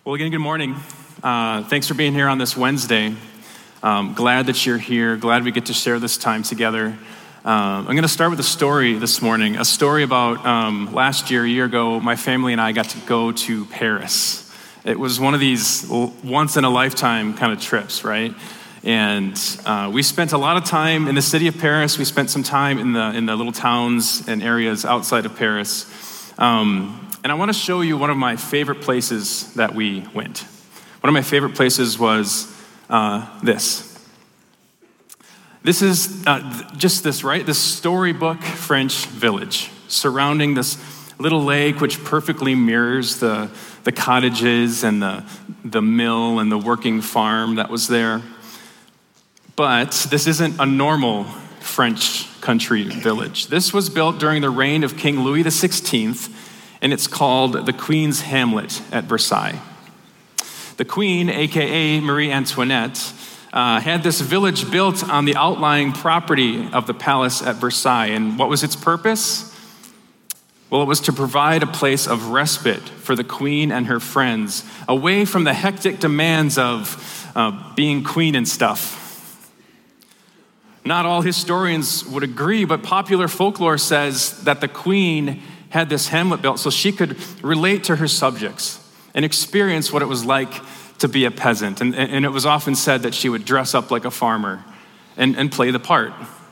Well, again, good morning. Thanks for being here on this Wednesday. Glad that you're here. Glad we get to share this time together. I'm going to start with a story this morning, a story about a year ago, my family and I got to go to Paris. It was one of these once-in-a-lifetime kind of trips, right? And we spent a lot of time in the city of Paris. We spent some time in the little towns and areas outside of Paris. And I want to show you one of my favorite places that we went. One of my favorite places was this. This is this storybook French village surrounding this little lake which perfectly mirrors the cottages and the mill and the working farm that was there. But this isn't a normal French country village. This was built during the reign of King Louis XVI, and it's called the Queen's Hamlet at Versailles. The Queen, aka Marie Antoinette, had this village built on the outlying property of the palace at Versailles. And what was its purpose? Well, it was to provide a place of respite for the queen and her friends, away from the hectic demands of being queen and stuff. Not all historians would agree, but popular folklore says that the queen had this hamlet built so she could relate to her subjects and experience what it was like to be a peasant. And it was often said that she would dress up like a farmer and play the part.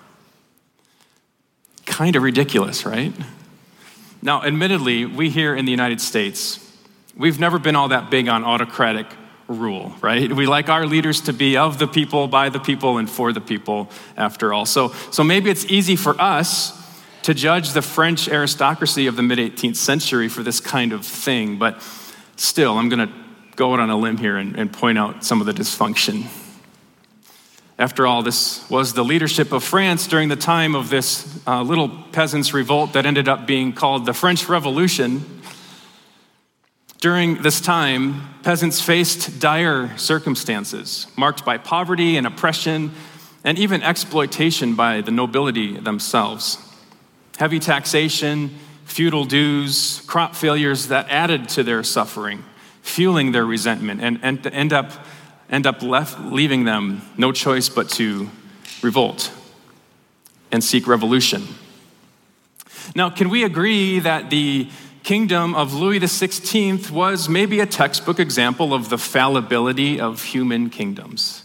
Kind of ridiculous, right? Now, admittedly, we here in the United States, we've never been all that big on autocratic rule, right? We like our leaders to be of the people, by the people, and for the people, after all. So maybe it's easy for us to judge the French aristocracy of the mid-18th century for this kind of thing, but still, I'm going to go out on a limb here and point out some of the dysfunction. After all, this was the leadership of France during the time of this little peasants' revolt that ended up being called the French Revolution. During this time, peasants faced dire circumstances, marked by poverty and oppression, and even exploitation by the nobility themselves. Heavy taxation, feudal dues, crop failures that added to their suffering, fueling their resentment, and end up leaving them no choice but to revolt and seek revolution. Now, can we agree that the kingdom of Louis XVI was maybe a textbook example of the fallibility of human kingdoms?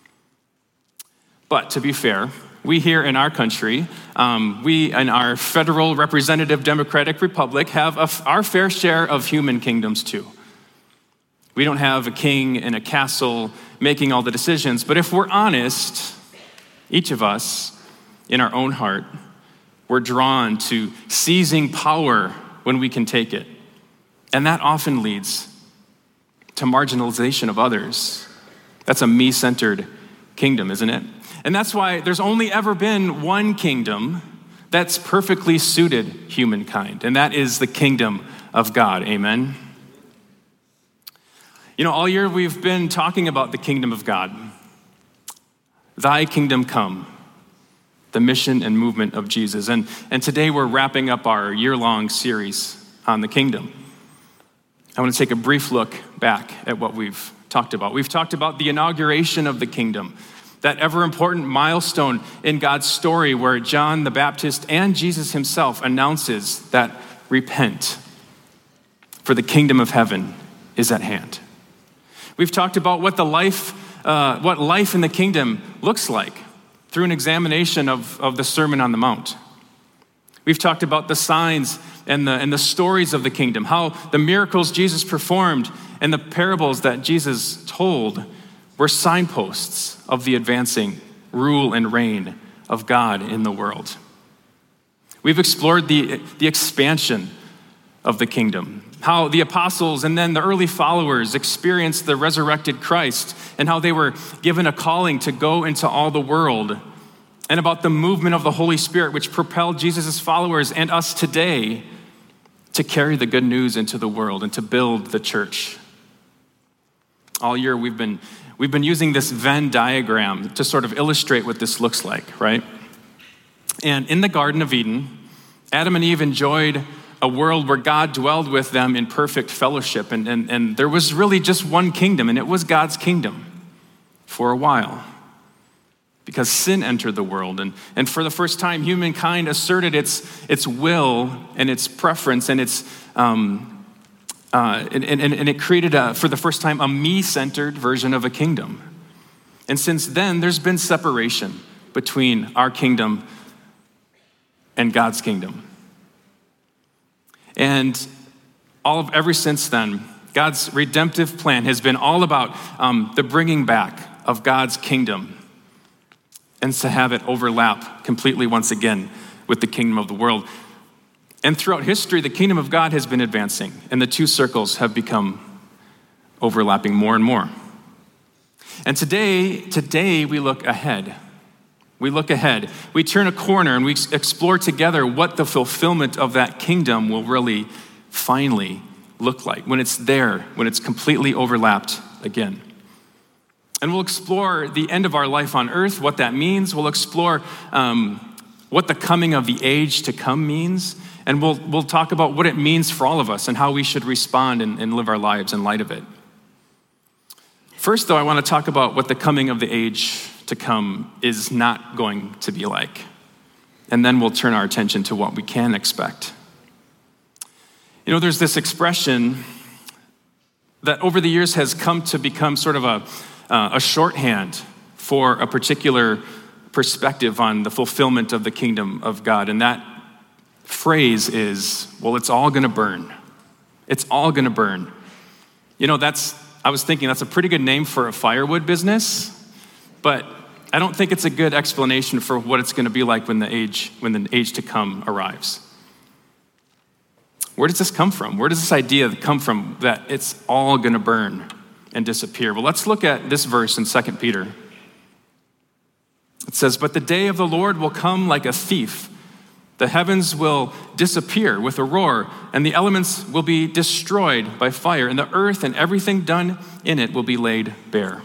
But to be fair, we here in our country, we in our federal representative democratic republic have our fair share of human kingdoms too. We don't have a king in a castle making all the decisions, but if we're honest, each of us in our own heart, we're drawn to seizing power when we can take it. And that often leads to marginalization of others. That's a me-centered kingdom, isn't it? And that's why there's only ever been one kingdom that's perfectly suited humankind, and that is the kingdom of God. Amen? You know, all year we've been talking about the kingdom of God. Thy kingdom come, the mission and movement of Jesus. And today we're wrapping up our year-long series on the kingdom. I want to take a brief look back at what we've talked about. We've talked about the inauguration of the kingdom, that ever-important milestone in God's story where John the Baptist and Jesus himself announces that repent, for the kingdom of heaven is at hand. We've talked about what life in the kingdom looks like through an examination of the Sermon on the Mount. We've talked about the signs and the stories of the kingdom, how the miracles Jesus performed and the parables that Jesus told were signposts of the advancing rule and reign of God in the world. We've explored the expansion of the kingdom, how the apostles and then the early followers experienced the resurrected Christ and how they were given a calling to go into all the world, and about the movement of the Holy Spirit which propelled Jesus' followers and us today to carry the good news into the world and to build the church. All year we've been using this Venn diagram to sort of illustrate what this looks like, right? And in the Garden of Eden, Adam and Eve enjoyed a world where God dwelled with them in perfect fellowship. And there was really just one kingdom, and it was God's kingdom for a while. Because sin entered the world. And for the first time, humankind asserted its will and its preference and it created, for the first time, a me-centered version of a kingdom. And since then, there's been separation between our kingdom and God's kingdom. And ever since then, God's redemptive plan has been all about the bringing back of God's kingdom and to have it overlap completely once again with the kingdom of the world. And throughout history, the kingdom of God has been advancing, and the two circles have become overlapping more and more. And today we look ahead. We look ahead. We turn a corner and we explore together what the fulfillment of that kingdom will really finally look like when it's there, when it's completely overlapped again. And we'll explore the end of our life on earth, what that means. We'll explore what the coming of the age to come means. And we'll talk about what it means for all of us and how we should respond and live our lives in light of it. First, though, I want to talk about what the coming of the age to come is not going to be like. And then we'll turn our attention to what we can expect. You know, there's this expression that over the years has come to become sort of a shorthand for a particular perspective on the fulfillment of the kingdom of God. And that phrase is, well, it's all going to burn. It's all going to burn. You know, I was thinking that's a pretty good name for a firewood business, but I don't think it's a good explanation for what it's going to be like when the age to come arrives. Where does this come from? Where does this idea come from that it's all going to burn and disappear? Well, let's look at this verse in 2 Peter. It says, "But the day of the Lord will come like a thief. The heavens will disappear with a roar, and the elements will be destroyed by fire, and the earth and everything done in it will be laid bare."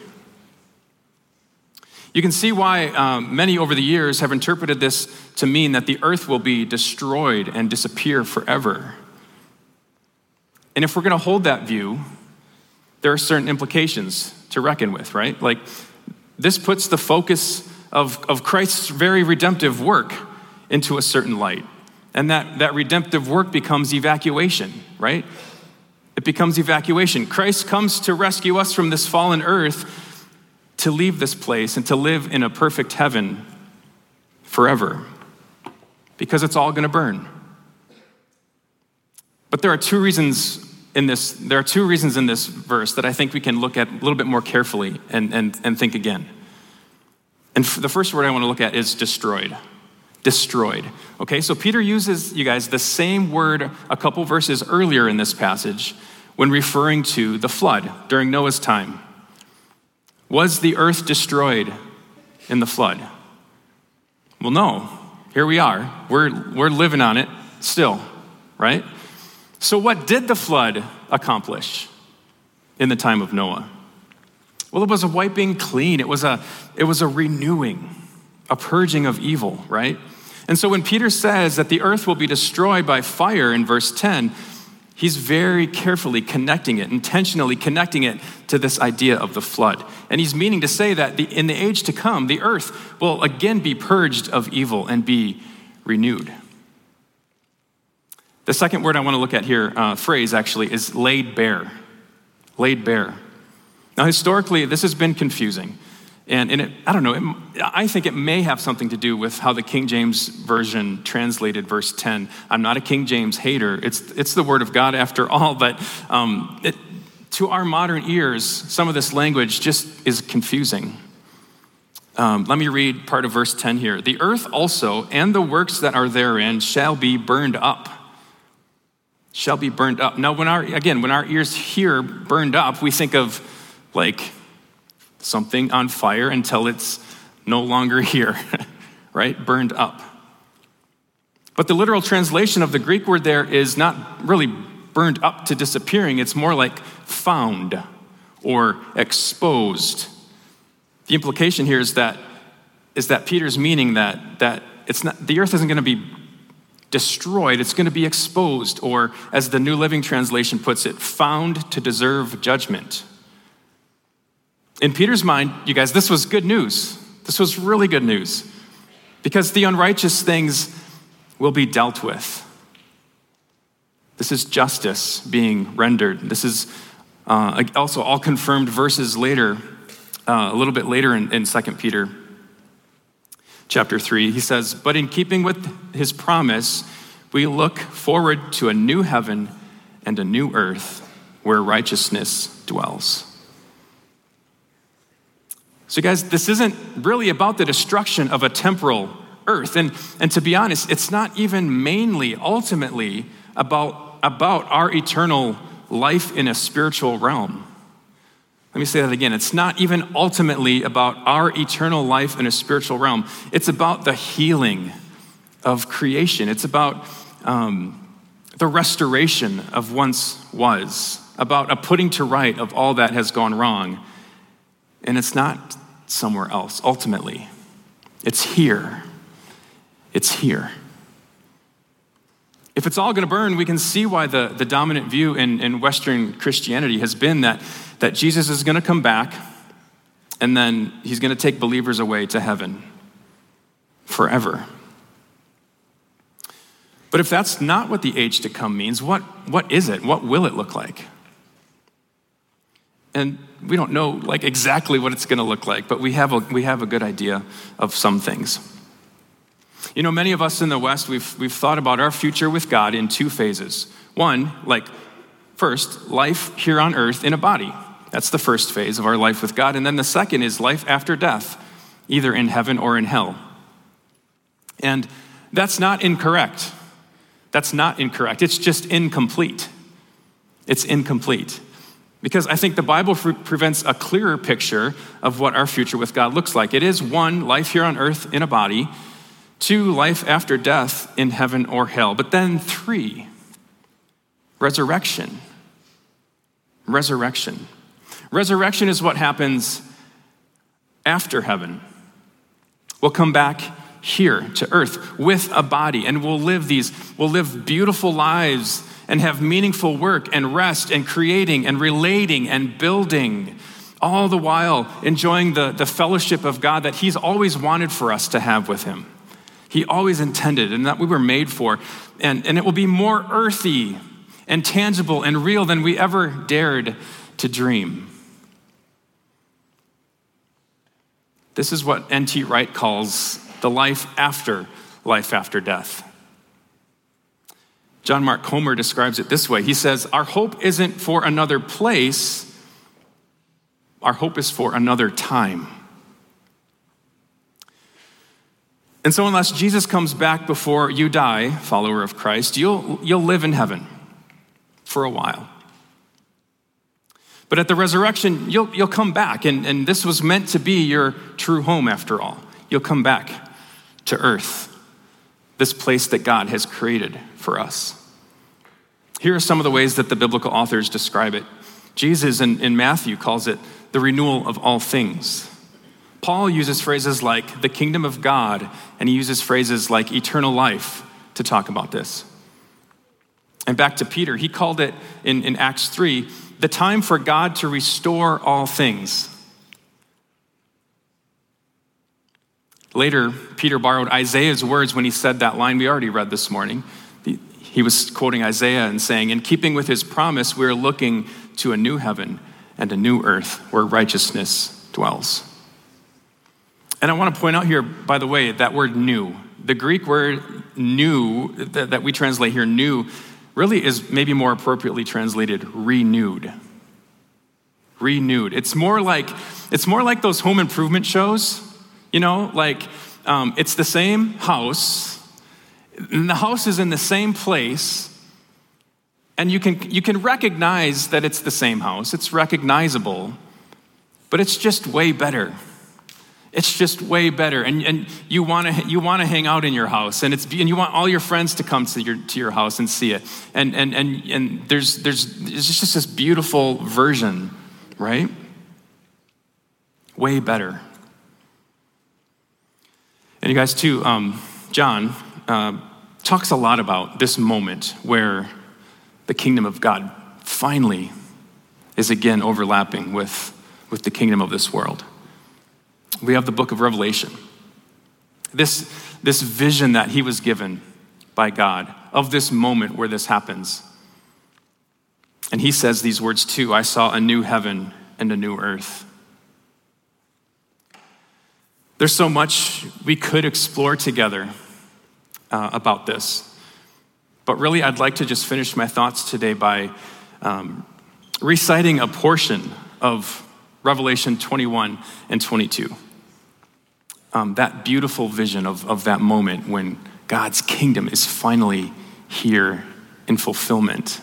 You can see why many over the years have interpreted this to mean that the earth will be destroyed and disappear forever. And if we're going to hold that view, there are certain implications to reckon with, right? Like, this puts the focus of Christ's very redemptive work into a certain light. And that redemptive work becomes evacuation, right? It becomes evacuation. Christ comes to rescue us from this fallen earth, to leave this place and to live in a perfect heaven forever, because it's all going to burn. But there are two reasons in this verse that I think we can look at a little bit more carefully and think again. And the first word I want to look at is destroyed. Destroyed. Okay, so Peter uses, you guys, the same word a couple verses earlier in this passage when referring to the flood during Noah's time. Was the earth destroyed in the flood? Well, no. Here we are. We're living on it still, right? So what did the flood accomplish in the time of Noah? Well, it was a wiping clean. It was a renewing, a purging of evil, right? And so when Peter says that the earth will be destroyed by fire in verse 10, he's very carefully connecting it, intentionally connecting it to this idea of the flood. And he's meaning to say that in the age to come, the earth will again be purged of evil and be renewed. The second word I want to look at here, phrase actually, is laid bare. Laid bare. Now, historically, this has been confusing. And I think it may have something to do with how the King James Version translated verse 10. I'm not a King James hater. It's the word of God after all, but to our modern ears, some of this language just is confusing. Let me read part of verse 10 here. "The earth also and the works that are therein shall be burned up." Shall be burned up. Now, when our ears hear burned up, we think of like something on fire until it's no longer here, right? Burned up. But the literal translation of the Greek word there is not really burned up to disappearing. It's more like found or exposed. The implication here is that Peter's meaning that it's not, the earth isn't going to be destroyed. It's going to be exposed, or as the New Living Translation puts it, found to deserve judgment. In Peter's mind, you guys, this was good news. This was really good news, because the unrighteous things will be dealt with. This is justice being rendered. This is also all confirmed verses later, a little bit later in 2 Peter chapter 3. He says, "But in keeping with his promise, we look forward to a new heaven and a new earth where righteousness dwells." So guys, this isn't really about the destruction of a temporal earth. And to be honest, it's not even mainly, ultimately, about our eternal life in a spiritual realm. Let me say that again. It's not even ultimately about our eternal life in a spiritual realm. It's about the healing of creation. It's about the restoration of once was, about a putting to right of all that has gone wrong. And it's not somewhere else, ultimately. It's here. It's here. If it's all going to burn, we can see why the dominant view in Western Christianity has been that Jesus is going to come back, and then he's going to take believers away to heaven forever. But if that's not what the age to come means, what is it? What will it look like? And we don't know exactly what it's going to look like, but we have a good idea of some things. You know, many of us in the West, we've thought about our future with God in two phases. One, first, life here on earth in a body. That's the first phase of our life with God. And then the second is life after death, either in heaven or in hell. And that's not incorrect. That's not incorrect. It's just incomplete. It's incomplete. Because I think the Bible presents a clearer picture of what our future with God looks like. It is one, life here on earth in a body. Two, life after death in heaven or hell. But then three, resurrection. Resurrection. Resurrection is what happens after heaven. We'll come back here to earth with a body, and we'll live beautiful lives and have meaningful work and rest and creating and relating and building, all the while enjoying the fellowship of God that he's always wanted for us to have with him. He always intended, and that we were made for. And it will be more earthy and tangible and real than we ever dared to dream. This is what N.T. Wright calls the life after death. John Mark Comer describes it this way. He says, "Our hope isn't for another place. Our hope is for another time." And so unless Jesus comes back before you die, follower of Christ, you'll live in heaven for a while. But at the resurrection, you'll come back, and this was meant to be your true home after all. You'll come back to earth, this place that God has created for us. Here are some of the ways that the biblical authors describe it. Jesus in Matthew calls it the renewal of all things. Paul uses phrases like the kingdom of God, and he uses phrases like eternal life to talk about this. And back to Peter, he called it in Acts 3, the time for God to restore all things. Later, Peter borrowed Isaiah's words when he said that line we already read this morning. He was quoting Isaiah and saying, in keeping with his promise, we're looking to a new heaven and a new earth where righteousness dwells. And I want to point out here, by the way, that word new. The Greek word new, that we translate here, new, really is maybe more appropriately translated renewed. Renewed. It's more like those home improvement shows, it's the same house, and the house is in the same place, and you can recognize that it's the same house. It's recognizable, but it's just way better. It's just way better, and you want to hang out in your house, and you want all your friends to come to your house and see it, and there's just this beautiful version, right? Way better. And you guys too, John talks a lot about this moment where the kingdom of God finally is again overlapping with the kingdom of this world. We have the book of Revelation. This vision that he was given by God of this moment where this happens. And he says these words too, I saw a new heaven and a new earth. There's so much we could explore together about this. But really, I'd like to just finish my thoughts today by reciting a portion of Revelation 21 and 22. That beautiful vision of that moment when God's kingdom is finally here in fulfillment.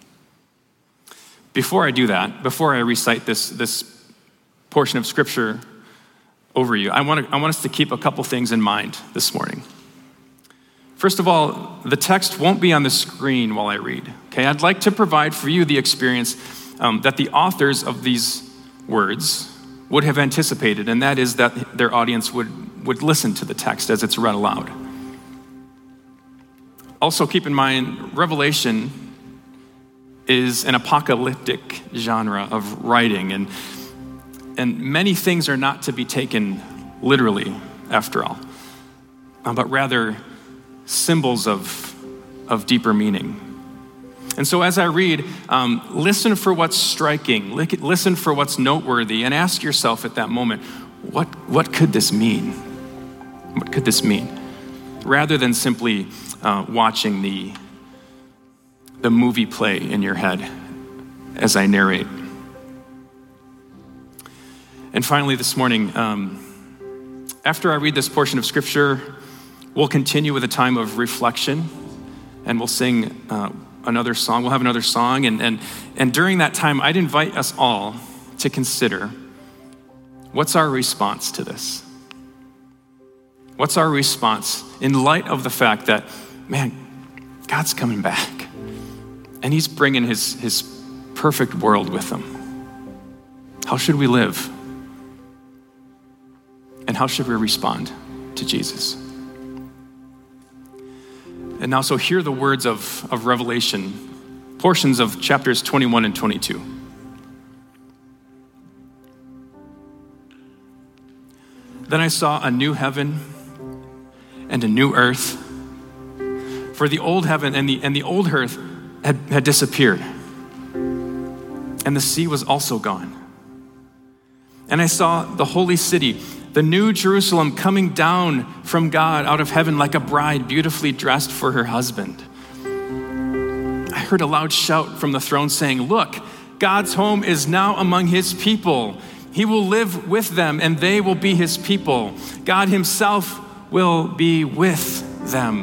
Before I do that, before I recite this portion of scripture over you, I want us to keep a couple things in mind this morning. First of all, the text won't be on the screen while I read. Okay, I'd like to provide for you the experience that the authors of these words would have anticipated, and that is that their audience would listen to the text as it's read aloud. Also keep in mind, Revelation is an apocalyptic genre of writing, and many things are not to be taken literally, after all, but rather symbols of deeper meaning. And so as I read, listen for what's striking, listen for what's noteworthy, and ask yourself at that moment, what could this mean? What could this mean? Rather than simply watching the movie play in your head as I narrate. And finally this morning, after I read this portion of scripture, we'll continue with a time of reflection, and we'll sing another song. We'll have another song, and during that time, I'd invite us all to consider, what's our response to this? What's our response in light of the fact that, man, God's coming back, and he's bringing his perfect world with him? How should we live? And how should we respond to Jesus? And now, so hear the words of Revelation, portions of chapters 21 and 22. Then I saw a new heaven and a new earth, for the old heaven and the old earth had disappeared, and the sea was also gone. And I saw the holy city, the new Jerusalem, coming down from God out of heaven like a bride beautifully dressed for her husband. I heard a loud shout from the throne saying, "Look, God's home is now among his people. He will live with them, and they will be his people. God himself will be with them.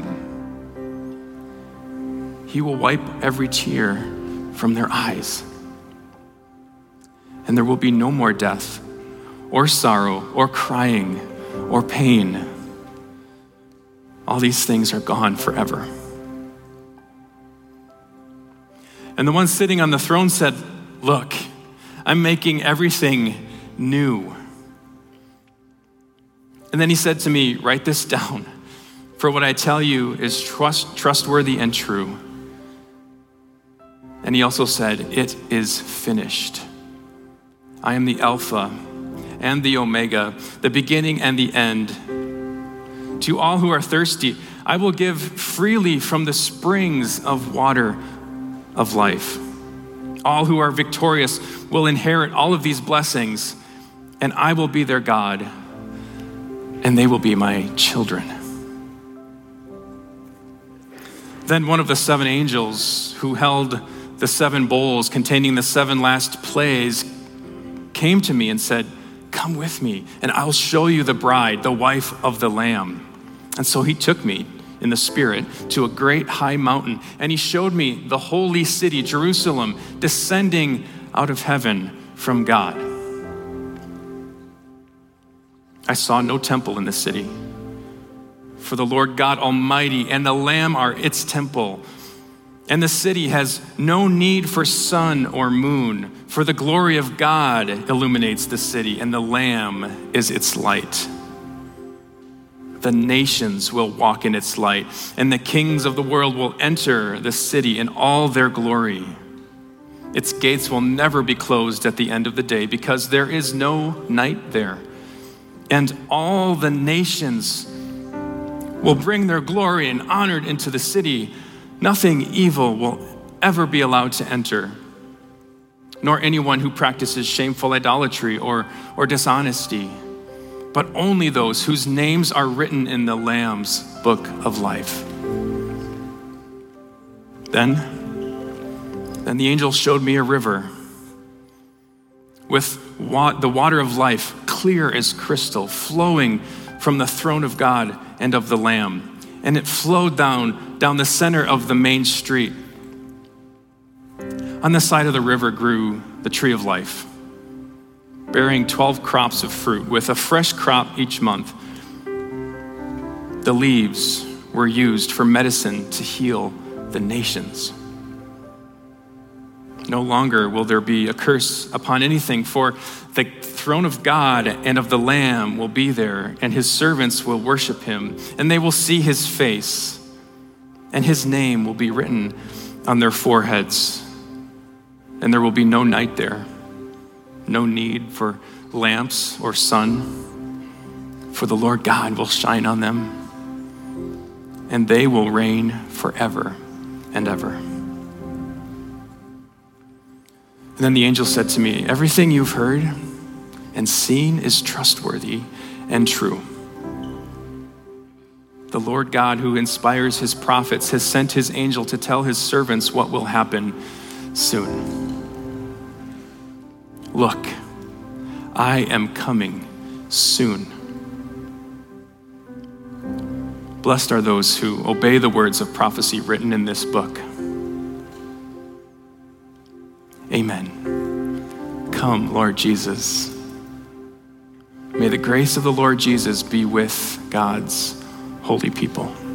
He will wipe every tear from their eyes. And there will be no more death, or sorrow, or crying, or pain. All these things are gone forever." And the one sitting on the throne said, "Look, I'm making everything new." And then he said to me, "Write this down, for what I tell you is trustworthy and true." And he also said, "It is finished. I am the Alpha and the Omega, the beginning and the end. To all who are thirsty, I will give freely from the springs of water of life. All who are victorious will inherit all of these blessings, and I will be their God, and they will be my children." Then one of the seven angels who held the seven bowls containing the seven last plagues came to me and said, "Come with me, and I'll show you the bride, the wife of the Lamb." And so he took me in the Spirit to a great high mountain, and he showed me the holy city, Jerusalem, descending out of heaven from God. I saw no temple in the city, for the Lord God Almighty and the Lamb are its temple. And the city has no need for sun or moon, for the glory of God illuminates the city, and the Lamb is its light. the nations will walk in its light, and the kings of the world will enter the city in all their glory. Its gates will never be closed at the end of the day, because there is no night there. And all the nations will bring their glory and honor into the city. Nothing evil will ever be allowed to enter, nor anyone who practices shameful idolatry or dishonesty, but only those whose names are written in the Lamb's book of life. Then the angel showed me a river with the water of life, clear as crystal, flowing from the throne of God and of the Lamb. And it flowed down the center of the main street. On the side of the river grew the tree of life, bearing 12 crops of fruit, with a fresh crop each month. The leaves were used for medicine to heal the nations. No longer will there be a curse upon anything, for the throne of God and of the Lamb will be there, and his servants will worship him, and they will see his face, and his name will be written on their foreheads. And there will be no night there, no need for lamps or sun, for the Lord God will shine on them, and they will reign forever and ever. And then the angel said to me, everything you've heard and seen is trustworthy and true. The Lord God, who inspires his prophets, has sent his angel to tell his servants what will happen soon. Look, I am coming soon. Blessed are those who obey the words of prophecy written in this book. Amen. Come, Lord Jesus. May the grace of the Lord Jesus be with God's holy people.